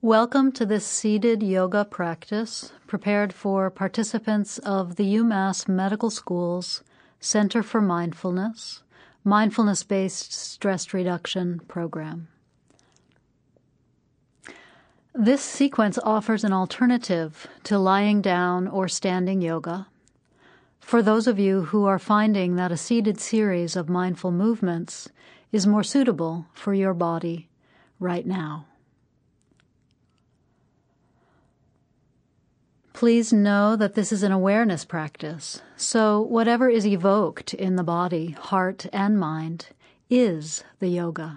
Welcome to this seated yoga practice prepared for participants of the UMass Medical School's Center for Mindfulness, Mindfulness-Based Stress Reduction Program. This sequence offers an alternative to lying down or standing yoga for those of you who are finding that a seated series of mindful movements is more suitable for your body right now. Please know that this is an awareness practice, so whatever is evoked in the body, heart, and mind is the yoga.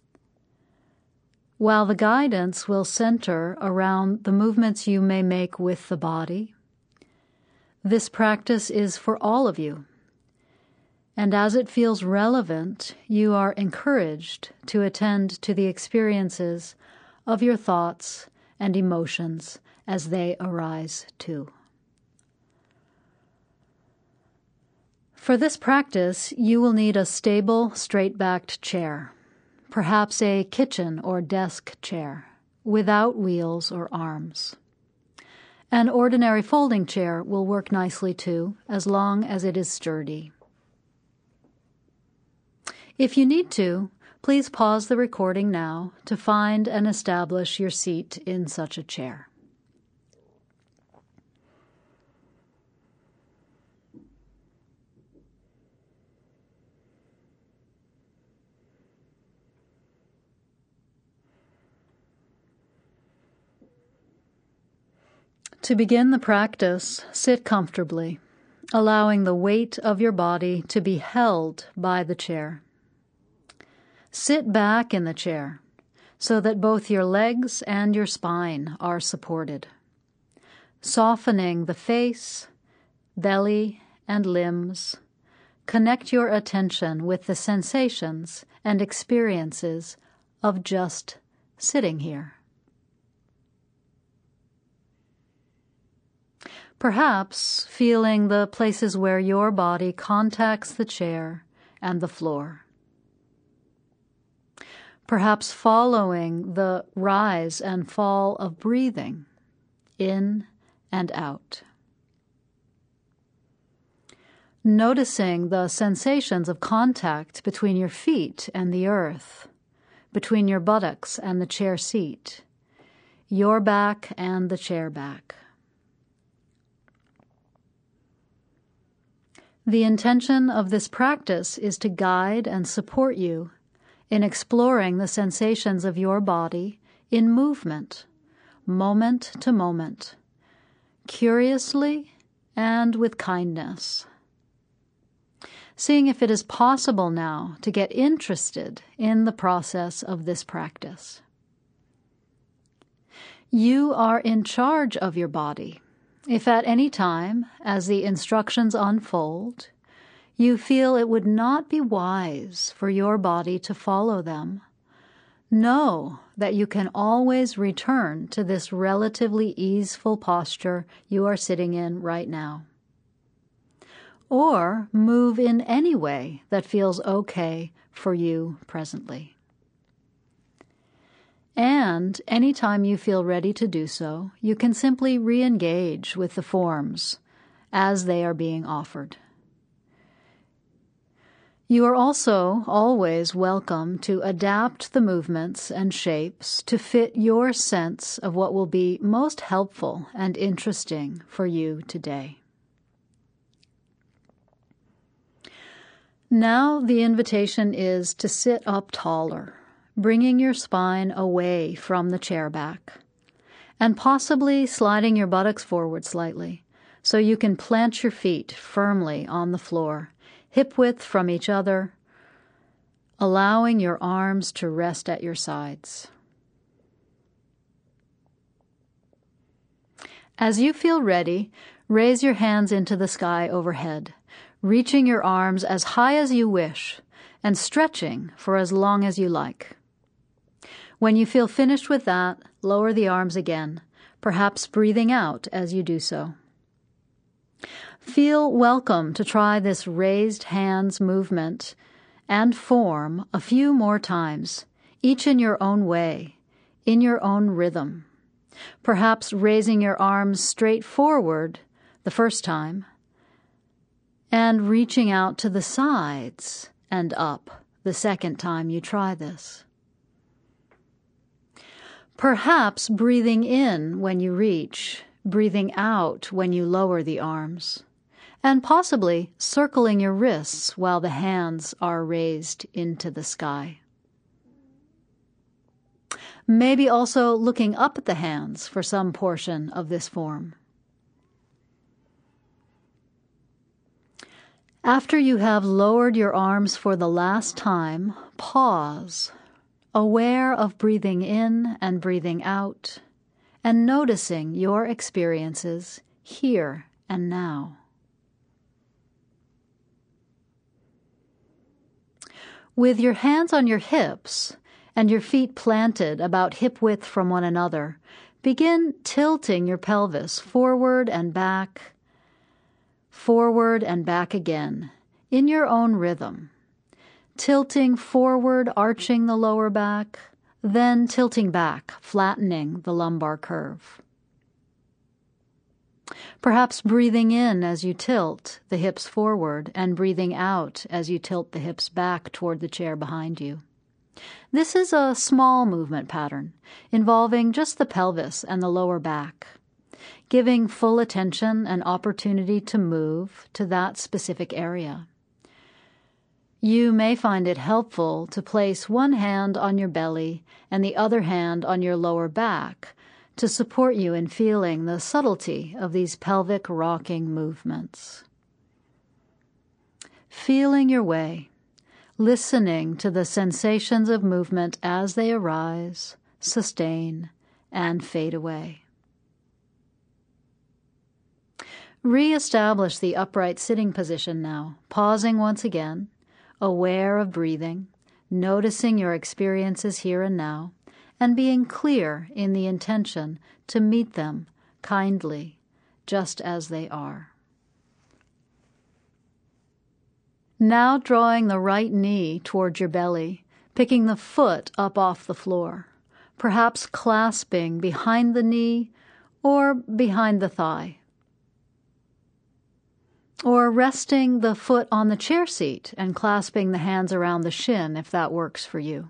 While the guidance will center around the movements you may make with the body, this practice is for all of you. And as it feels relevant, you are encouraged to attend to the experiences of your thoughts and emotions as they arise too. For this practice, you will need a stable, straight-backed chair, perhaps a kitchen or desk chair, without wheels or arms. An ordinary folding chair will work nicely too, as long as it is sturdy. If you need to, please pause the recording now to find and establish your seat in such a chair. To begin the practice, sit comfortably, allowing the weight of your body to be held by the chair. Sit back in the chair so that both your legs and your spine are supported, softening the face, belly, and limbs. Connect your attention with the sensations and experiences of just sitting here. Perhaps feeling the places where your body contacts the chair and the floor. Perhaps following the rise and fall of breathing in and out. Noticing the sensations of contact between your feet and the earth, between your buttocks and the chair seat, your back and the chair back. The intention of this practice is to guide and support you in exploring the sensations of your body in movement, moment to moment, curiously and with kindness. Seeing if it is possible now to get interested in the process of this practice. You are in charge of your body. If at any time, as the instructions unfold, you feel it would not be wise for your body to follow them, know that you can always return to this relatively easeful posture you are sitting in right now. Or move in any way that feels okay for you presently. And anytime you feel ready to do so, you can simply re-engage with the forms as they are being offered. You are also always welcome to adapt the movements and shapes to fit your sense of what will be most helpful and interesting for you today. Now the invitation is to sit up taller, bringing your spine away from the chair back, and possibly sliding your buttocks forward slightly so you can plant your feet firmly on the floor, hip-width from each other, allowing your arms to rest at your sides. As you feel ready, raise your hands into the sky overhead, reaching your arms as high as you wish and stretching for as long as you like. When you feel finished with that, lower the arms again, perhaps breathing out as you do so. Feel welcome to try this raised hands movement and form a few more times, each in your own way, in your own rhythm, Perhaps raising your arms straight forward the first time and reaching out to the sides and up the second time you try this. Perhaps breathing in when you reach, breathing out when you lower the arms, and possibly circling your wrists while the hands are raised into the sky. Maybe also looking up at the hands for some portion of this form. After you have lowered your arms for the last time, pause, aware of breathing in and breathing out, and noticing your experiences here and now. With your hands on your hips and your feet planted about hip width from one another, begin tilting your pelvis forward and back again, in your own rhythm. Tilting forward, arching the lower back, then tilting back, flattening the lumbar curve. Perhaps breathing in as you tilt the hips forward and breathing out as you tilt the hips back toward the chair behind you. This is a small movement pattern involving just the pelvis and the lower back, giving full attention and opportunity to move to that specific area. You may find it helpful to place one hand on your belly and the other hand on your lower back to support you in feeling the subtlety of these pelvic rocking movements. Feeling your way, listening to the sensations of movement as they arise, sustain, and fade away. Re-establish the upright sitting position now, pausing once again, aware of breathing, noticing your experiences here and now, and being clear in the intention to meet them kindly, just as they are. Now drawing the right knee towards your belly, picking the foot up off the floor, perhaps clasping behind the knee or behind the thigh. Or resting the foot on the chair seat and clasping the hands around the shin if that works for you.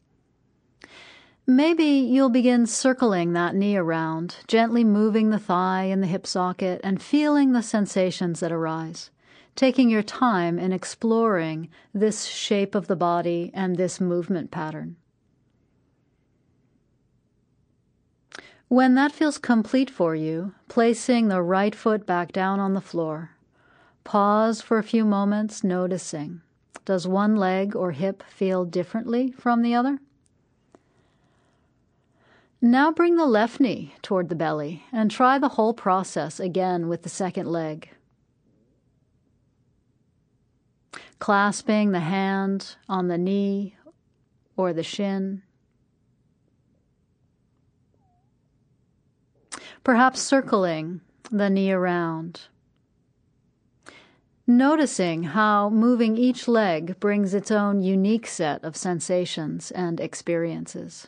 Maybe you'll begin circling that knee around, gently moving the thigh in the hip socket and feeling the sensations that arise, taking your time in exploring this shape of the body and this movement pattern. When that feels complete for you, placing the right foot back down on the floor. Pause for a few moments, noticing. Does one leg or hip feel differently from the other? Now bring the left knee toward the belly and try the whole process again with the second leg. Clasping the hand on the knee or the shin. Perhaps circling the knee around. Noticing how moving each leg brings its own unique set of sensations and experiences.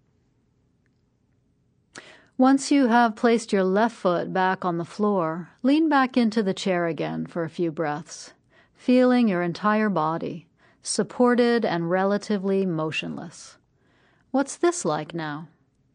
Once you have placed your left foot back on the floor, lean back into the chair again for a few breaths, feeling your entire body, supported and relatively motionless. What's this like now?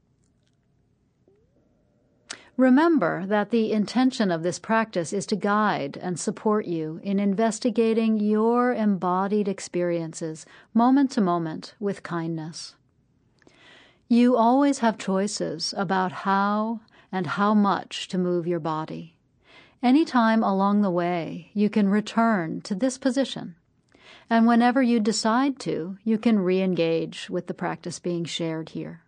Remember that the intention of this practice is to guide and support you in investigating your embodied experiences moment to moment with kindness. You always have choices about how and how much to move your body. Anytime along the way, you can return to this position. And whenever you decide to, you can re-engage with the practice being shared here.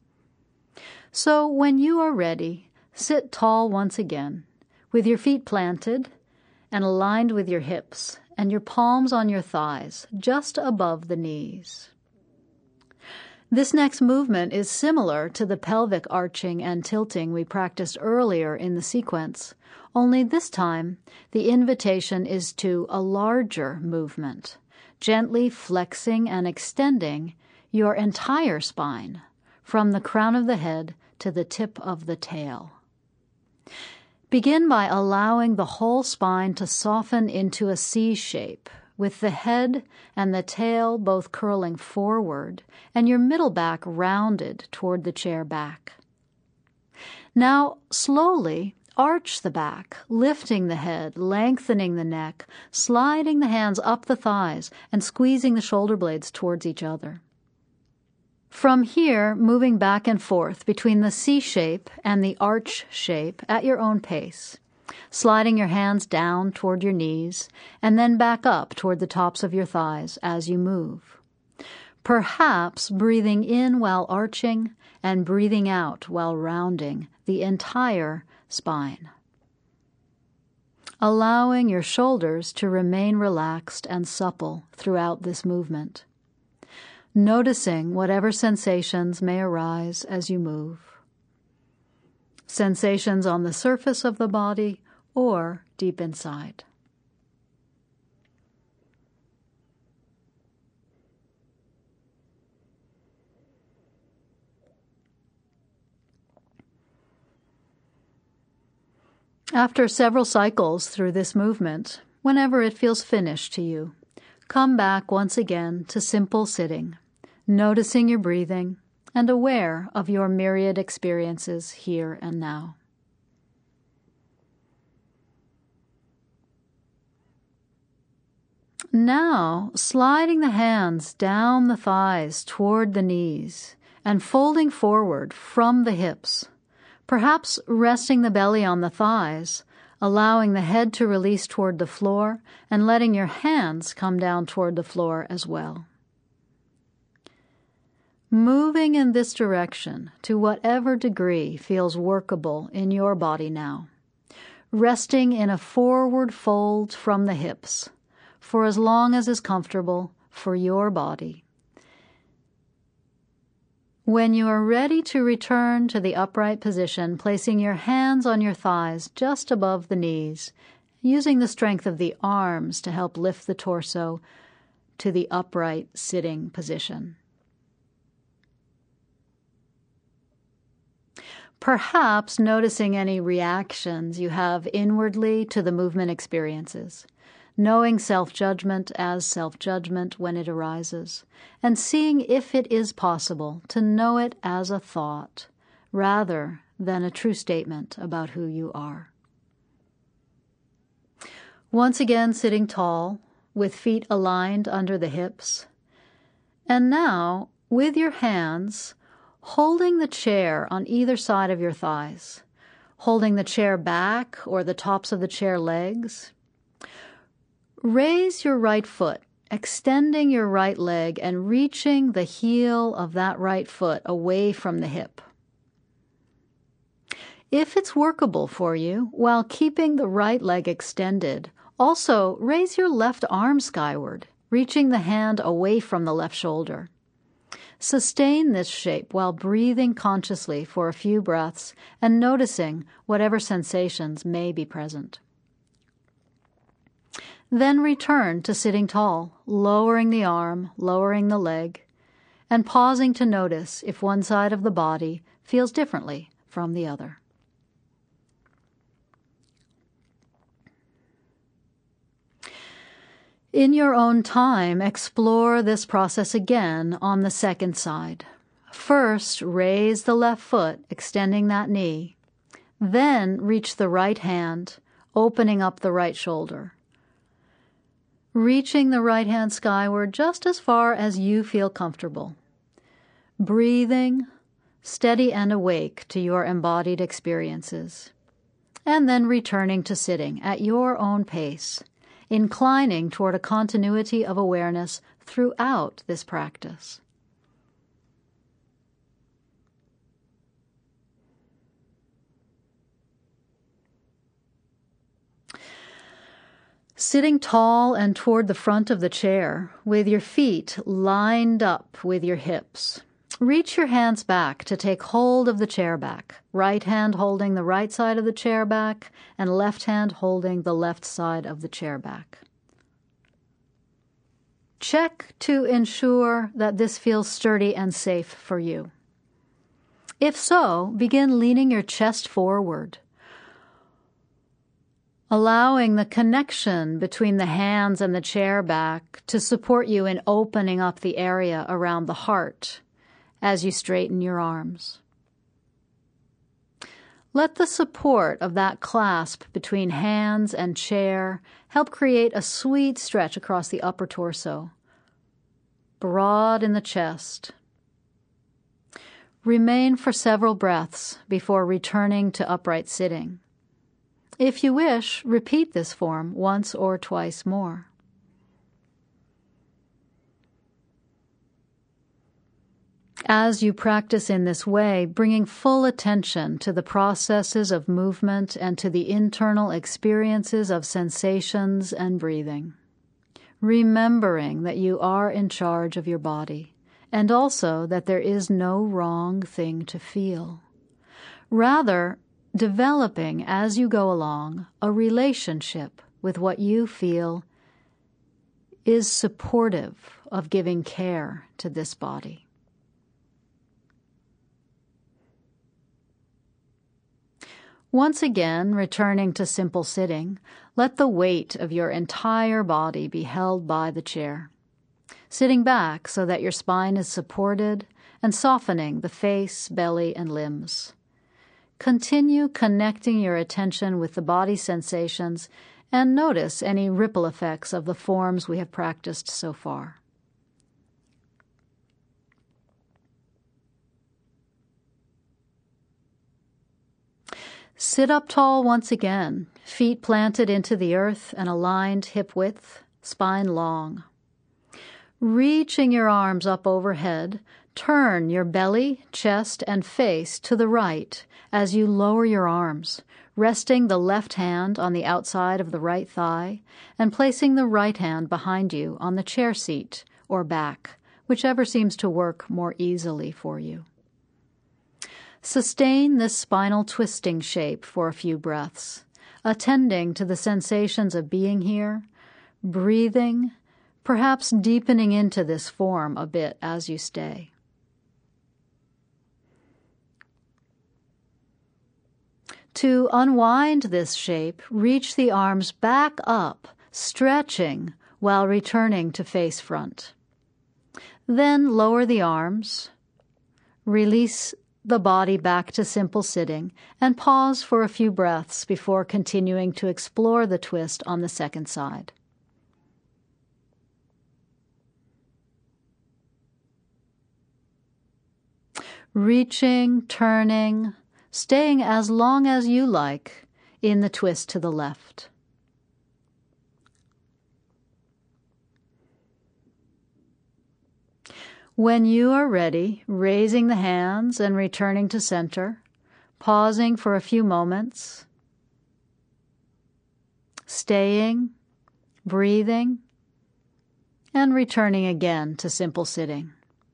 So when you are ready, sit tall once again, with your feet planted and aligned with your hips and your palms on your thighs, just above the knees. This next movement is similar to the pelvic arching and tilting we practiced earlier in the sequence, only this time the invitation is to a larger movement, gently flexing and extending your entire spine from the crown of the head to the tip of the tail. Begin by allowing the whole spine to soften into a C shape, with the head and the tail both curling forward and your middle back rounded toward the chair back. Now, slowly arch the back, lifting the head, lengthening the neck, sliding the hands up the thighs, and squeezing the shoulder blades towards each other. From here, moving back and forth between the C shape and the arch shape at your own pace, sliding your hands down toward your knees and then back up toward the tops of your thighs as you move. Perhaps breathing in while arching and breathing out while rounding the entire spine. Allowing your shoulders to remain relaxed and supple throughout this movement. Noticing whatever sensations may arise as you move. Sensations on the surface of the body or deep inside. After several cycles through this movement, whenever it feels finished to you, come back once again to simple sitting, noticing your breathing and aware of your myriad experiences here and now. Now, sliding the hands down the thighs toward the knees and folding forward from the hips, perhaps resting the belly on the thighs, allowing the head to release toward the floor and letting your hands come down toward the floor as well. Moving in this direction to whatever degree feels workable in your body now, resting in a forward fold from the hips for as long as is comfortable for your body. When you are ready to return to the upright position, placing your hands on your thighs just above the knees, using the strength of the arms to help lift the torso to the upright sitting position. Perhaps noticing any reactions you have inwardly to the movement experiences, knowing self-judgment as self-judgment when it arises, and seeing if it is possible to know it as a thought rather than a true statement about who you are. Once again, sitting tall, with feet aligned under the hips, and now, with your hands, holding the chair on either side of your thighs, holding the chair back or the tops of the chair legs. Raise your right foot, extending your right leg and reaching the heel of that right foot away from the hip. If it's workable for you, while keeping the right leg extended, also raise your left arm skyward, reaching the hand away from the left shoulder. Sustain this shape while breathing consciously for a few breaths and noticing whatever sensations may be present. Then return to sitting tall, lowering the arm, lowering the leg, and pausing to notice if one side of the body feels differently from the other. In your own time, explore this process again on the second side. First, raise the left foot, extending that knee. Then reach the right hand, opening up the right shoulder. Reaching the right hand skyward just as far as you feel comfortable. Breathing, steady and awake to your embodied experiences. And then returning to sitting at your own pace, inclining toward a continuity of awareness throughout this practice. Sitting tall and toward the front of the chair, with your feet lined up with your hips. Reach your hands back to take hold of the chair back, right hand holding the right side of the chair back, and left hand holding the left side of the chair back. Check to ensure that this feels sturdy and safe for you. If so, begin leaning your chest forward, allowing the connection between the hands and the chair back to support you in opening up the area around the heart as you straighten your arms. Let the support of that clasp between hands and chair help create a sweet stretch across the upper torso, broad in the chest. Remain for several breaths before returning to upright sitting. If you wish, repeat this form once or twice more. As you practice in this way, bringing full attention to the processes of movement and to the internal experiences of sensations and breathing, remembering that you are in charge of your body, and also that there is no wrong thing to feel. Rather, developing as you go along a relationship with what you feel is supportive of giving care to this body. Once again, returning to simple sitting, let the weight of your entire body be held by the chair, sitting back so that your spine is supported and softening the face, belly, and limbs. Continue connecting your attention with the body sensations and notice any ripple effects of the forms we have practiced so far. Sit up tall once again, feet planted into the earth and aligned hip width, spine long. Reaching your arms up overhead, turn your belly, chest, and face to the right as you lower your arms, resting the left hand on the outside of the right thigh and placing the right hand behind you on the chair seat or back, whichever seems to work more easily for you. Sustain this spinal twisting shape for a few breaths, attending to the sensations of being here, breathing, perhaps deepening into this form a bit as you stay. To unwind this shape, reach the arms back up, stretching while returning to face front. Then lower the arms, release the body back to simple sitting, and pause for a few breaths before continuing to explore the twist on the second side. Reaching, turning, staying as long as you like in the twist to the left. When you are ready, raising the hands and returning to center, pausing for a few moments, staying, breathing, and returning again to simple sitting.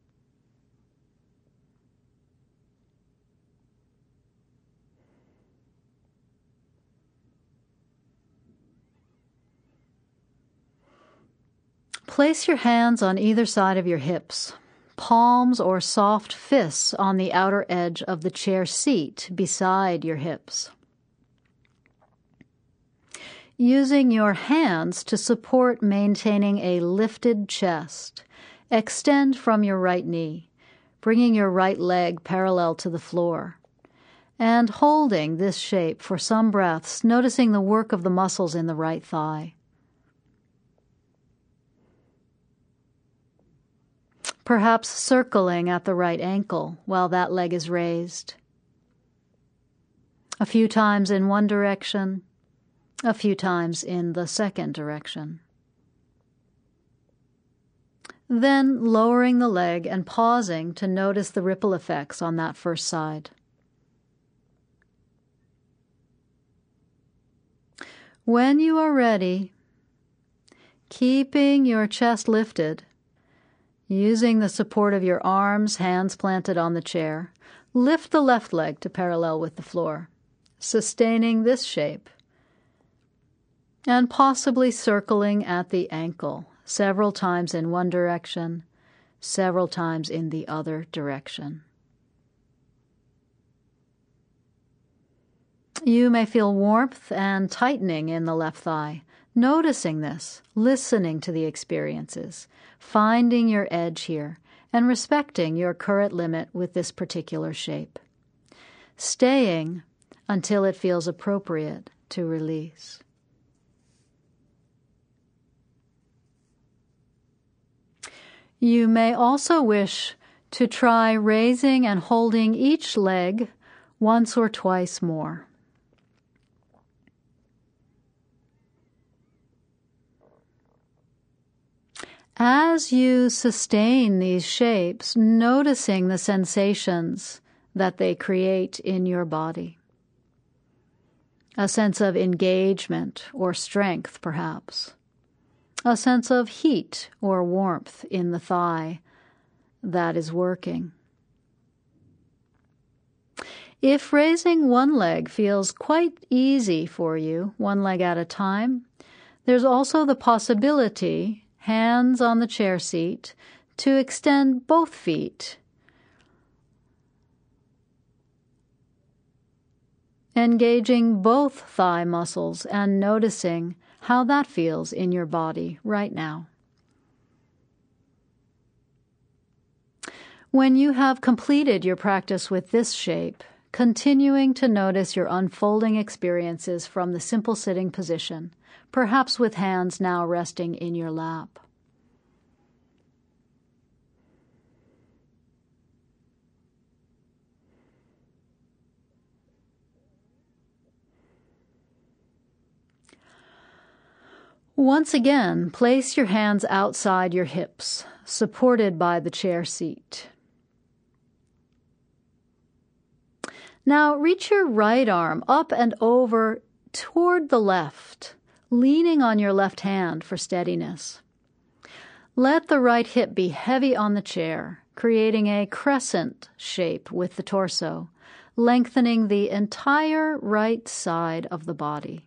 Place your hands on either side of your hips, palms or soft fists on the outer edge of the chair seat beside your hips. Using your hands to support maintaining a lifted chest, extend from your right knee, bringing your right leg parallel to the floor, and holding this shape for some breaths, noticing the work of the muscles in the right thigh. Perhaps circling at the right ankle while that leg is raised. A few times in one direction, a few times in the second direction. Then lowering the leg and pausing to notice the ripple effects on that first side. When you are ready, keeping your chest lifted, using the support of your arms, hands planted on the chair, lift the left leg to parallel with the floor, sustaining this shape, and possibly circling at the ankle, several times in one direction, several times in the other direction. You may feel warmth and tightening in the left thigh. Noticing this, listening to the experiences, finding your edge here, and respecting your current limit with this particular shape. Staying until it feels appropriate to release. You may also wish to try raising and holding each leg once or twice more. As you sustain these shapes, noticing the sensations that they create in your body. A sense of engagement or strength, perhaps. A sense of heat or warmth in the thigh that is working. If raising one leg feels quite easy for you, one leg at a time, there's also the possibility, hands on the chair seat, to extend both feet. Engaging both thigh muscles and noticing how that feels in your body right now. When you have completed your practice with this shape, continuing to notice your unfolding experiences from the simple sitting position, perhaps with hands now resting in your lap. Once again, place your hands outside your hips, supported by the chair seat. Now reach your right arm up and over toward the left, leaning on your left hand for steadiness. Let the right hip be heavy on the chair, creating a crescent shape with the torso, lengthening the entire right side of the body.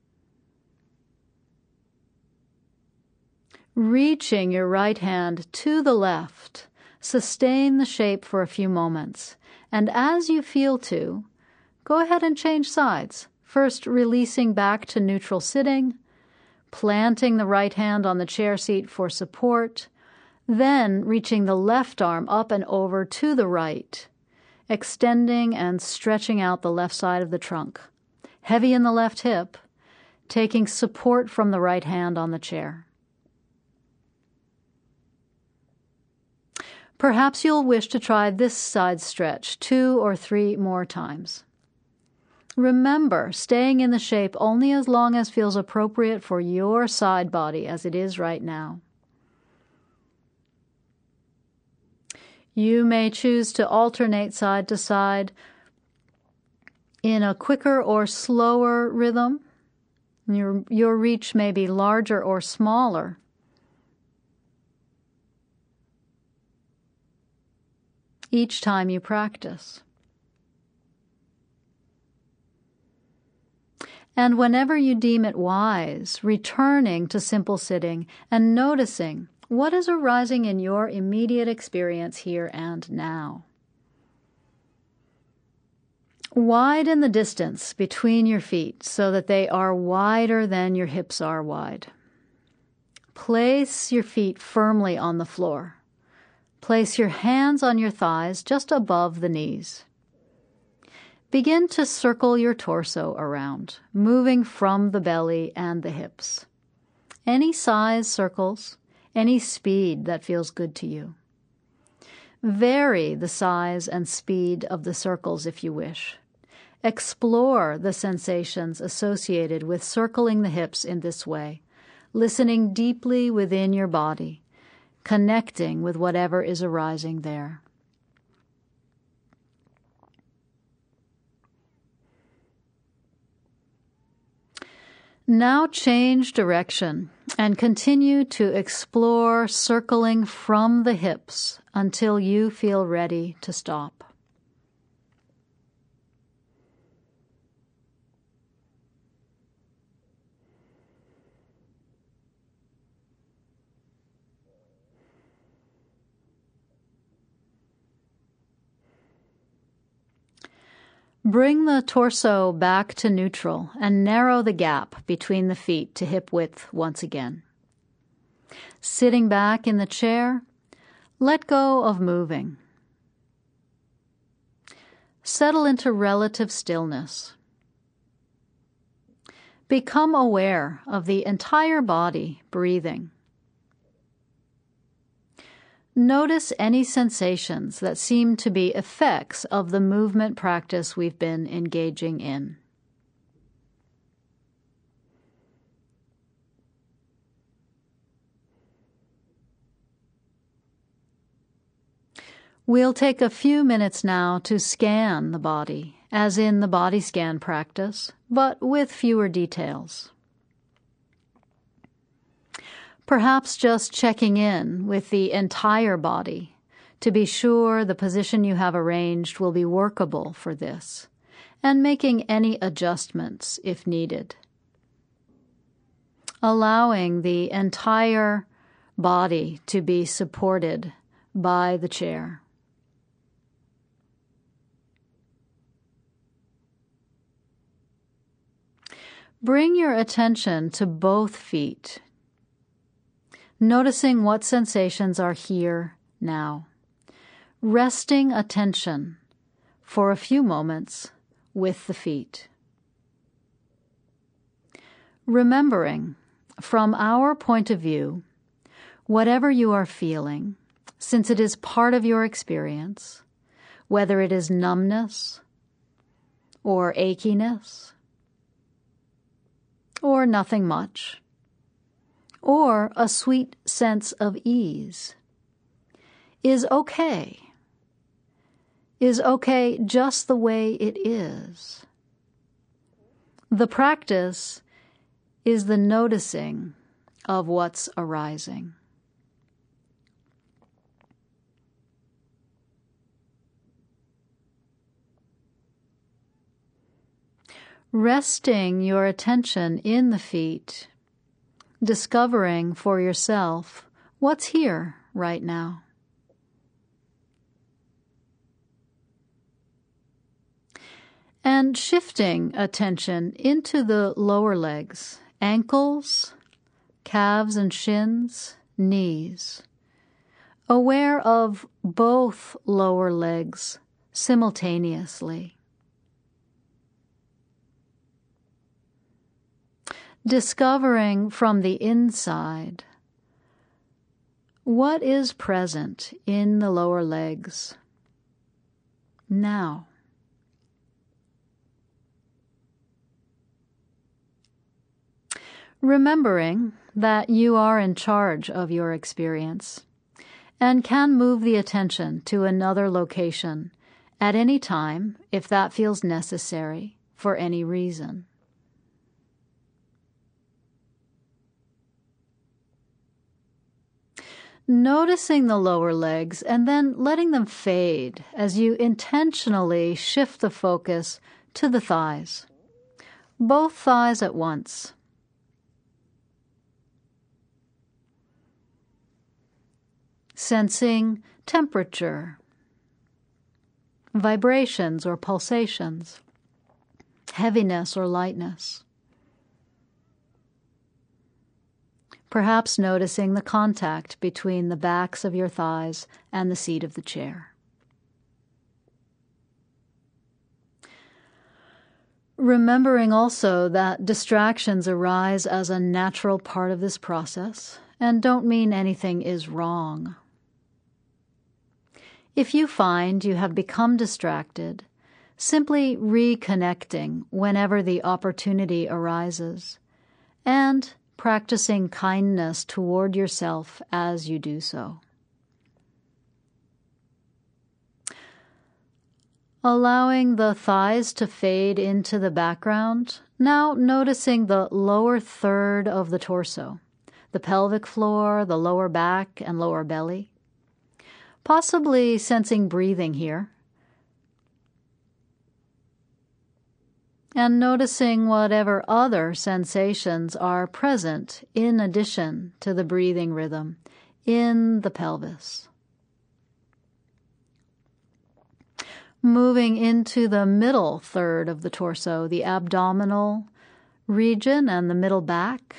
Reaching your right hand to the left, sustain the shape for a few moments, and as you feel to, go ahead and change sides, first releasing back to neutral sitting, planting the right hand on the chair seat for support, then reaching the left arm up and over to the right, extending and stretching out the left side of the trunk, heavy in the left hip, taking support from the right hand on the chair. Perhaps you'll wish to try this side stretch 2 or 3 more times. Remember, staying in the shape only as long as feels appropriate for your side body as it is right now. You may choose to alternate side to side in a quicker or slower rhythm. Your reach may be larger or smaller. Each time you practice. And whenever you deem it wise, returning to simple sitting and noticing what is arising in your immediate experience here and now. Widen the distance between your feet so that they are wider than your hips are wide. Place your feet firmly on the floor. Place your hands on your thighs just above the knees. Begin to circle your torso around, moving from the belly and the hips. Any size circles, any speed that feels good to you. Vary the size and speed of the circles if you wish. Explore the sensations associated with circling the hips in this way, listening deeply within your body, connecting with whatever is arising there. Now change direction and continue to explore circling from the hips until you feel ready to stop. Bring the torso back to neutral and narrow the gap between the feet to hip width once again. Sitting back in the chair, let go of moving. Settle into relative stillness. Become aware of the entire body breathing. Notice any sensations that seem to be effects of the movement practice we've been engaging in. We'll take a few minutes now to scan the body, as in the body scan practice, but with fewer details. Perhaps just checking in with the entire body to be sure the position you have arranged will be workable for this, and making any adjustments if needed. Allowing the entire body to be supported by the chair. Bring your attention to both feet, noticing what sensations are here now. Resting attention for a few moments with the feet. Remembering, from our point of view, whatever you are feeling, since it is part of your experience, whether it is numbness or achiness, or nothing much, or a sweet sense of ease, is okay just the way it is. The practice is the noticing of what's arising. Resting your attention in the feet, discovering for yourself what's here right now. And shifting attention into the lower legs, ankles, calves and shins, knees, aware of both lower legs simultaneously. Discovering from the inside what is present in the lower legs now. Remembering that you are in charge of your experience and can move the attention to another location at any time if that feels necessary for any reason. Noticing the lower legs and then letting them fade as you intentionally shift the focus to the thighs, both thighs at once. Sensing temperature, vibrations or pulsations, heaviness or lightness. Perhaps noticing the contact between the backs of your thighs and the seat of the chair. Remembering also that distractions arise as a natural part of this process and don't mean anything is wrong. If you find you have become distracted, simply reconnecting whenever the opportunity arises, and practicing kindness toward yourself as you do so. Allowing the thighs to fade into the background, now noticing the lower third of the torso, the pelvic floor, the lower back, and lower belly. Possibly sensing breathing here. And noticing whatever other sensations are present in addition to the breathing rhythm in the pelvis. moving into the middle third of the torso, the abdominal region and the middle back.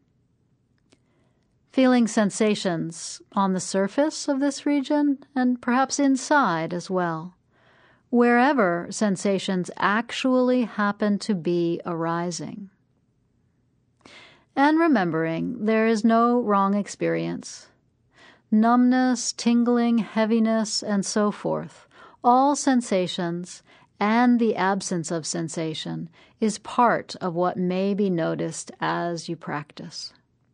Feeling sensations on the surface of this region and perhaps inside as well, wherever sensations actually happen to be arising. And remembering there is no wrong experience. Numbness, tingling, heaviness, and so forth, all sensations and the absence of sensation is part of what may be noticed as you practice.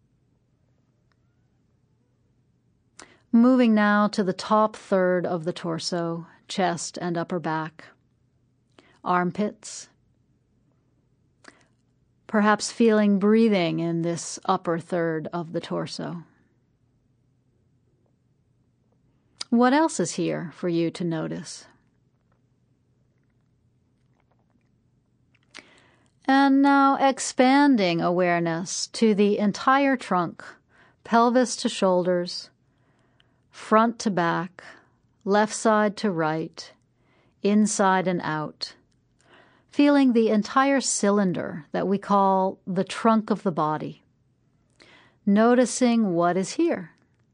Moving now to the top third of the torso, chest and upper back, armpits. Perhaps feeling breathing in this upper third of the torso. What else is here for you to notice? And now expanding awareness to the entire trunk, pelvis to shoulders, front to back, left side to right, inside and out, feeling the entire cylinder that we call the trunk of the body, noticing what is here.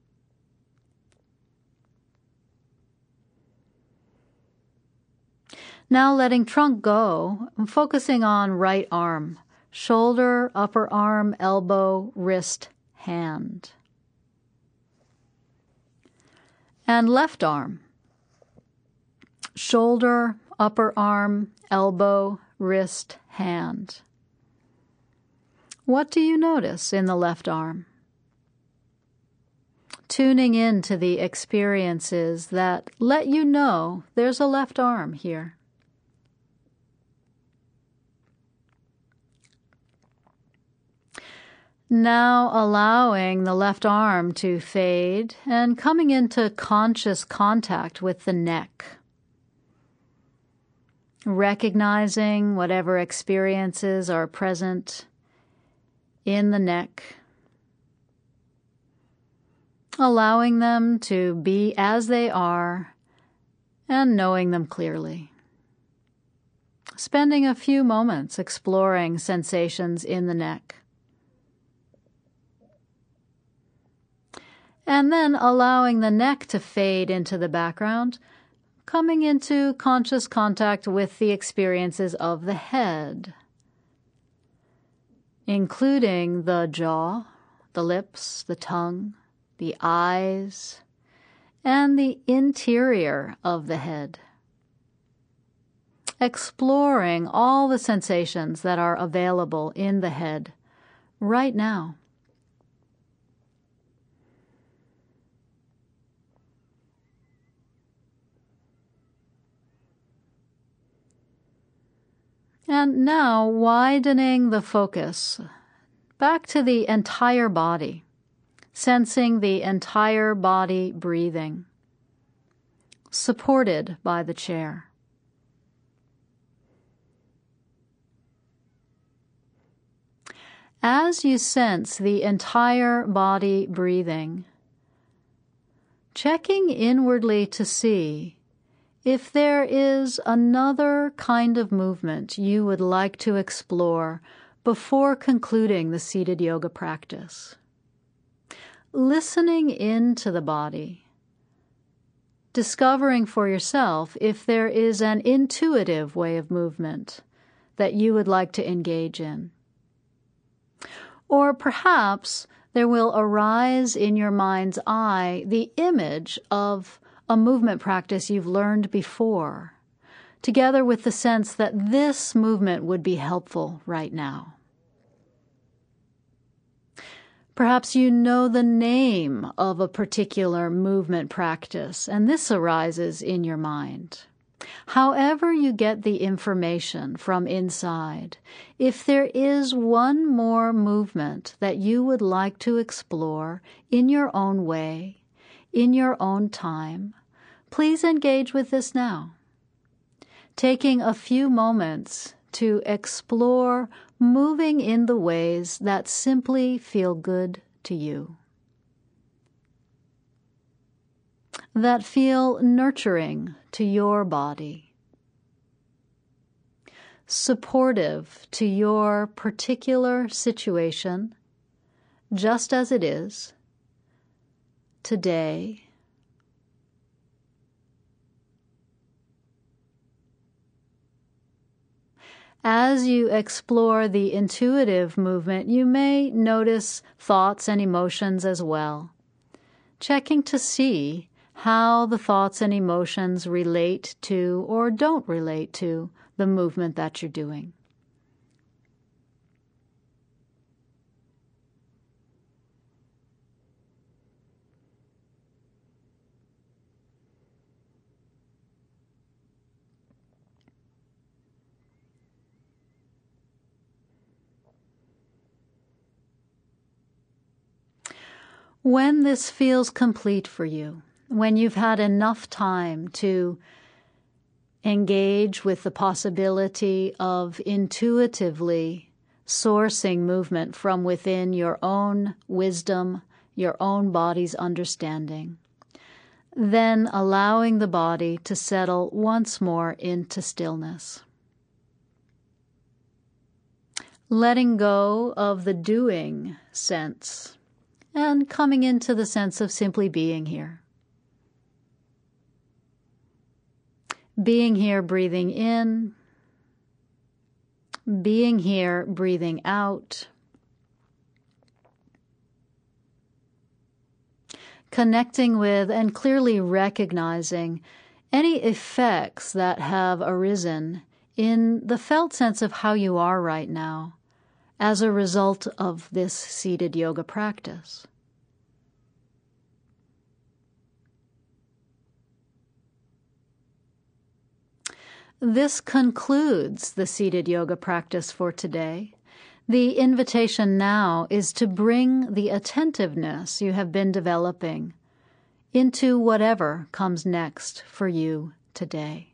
Now letting trunk go, focusing on right arm, shoulder, upper arm, elbow, wrist, hand. And left arm, shoulder, upper arm, elbow, wrist, hand. What do you notice in the left arm? Tuning in to the experiences that let you know there's a left arm here. Now allowing the left arm to fade and coming into conscious contact with the neck. Recognizing whatever experiences are present in the neck. Allowing them to be as they are and knowing them clearly. Spending a few moments exploring sensations in the neck. And then allowing the neck to fade into the background, coming into conscious contact with the experiences of the head, including the jaw, the lips, the tongue, the eyes, and the interior of the head. Exploring all the sensations that are available in the head right now. And now widening the focus back to the entire body, sensing the entire body breathing, supported by the chair. As you sense the entire body breathing, checking inwardly to see if there is another kind of movement you would like to explore before concluding the seated yoga practice. Listening into the body, discovering for yourself if there is an intuitive way of movement that you would like to engage in. Or perhaps there will arise in your mind's eye the image of a movement practice you've learned before, together with the sense that this movement would be helpful right now. Perhaps you know the name of a particular movement practice, and this arises in your mind. However you get the information from inside, if there is one more movement that you would like to explore in your own way, in your own time, please engage with this now, taking a few moments to explore moving in the ways that simply feel good to you, that feel nurturing to your body, supportive to your particular situation, just as it is, today. As you explore the intuitive movement, you may notice thoughts and emotions as well, checking to see how the thoughts and emotions relate to or don't relate to the movement that you're doing. When this feels complete for you, when you've had enough time to engage with the possibility of intuitively sourcing movement from within your own wisdom, your own body's understanding, then allowing the body to settle once more into stillness. Letting go of the doing sense and coming into the sense of simply being here. Being here, breathing in. Being here, breathing out. Connecting with and clearly recognizing any effects that have arisen in the felt sense of how you are right now as a result of this seated yoga practice. This concludes the seated yoga practice for today. The invitation now is to bring the attentiveness you have been developing into whatever comes next for you today.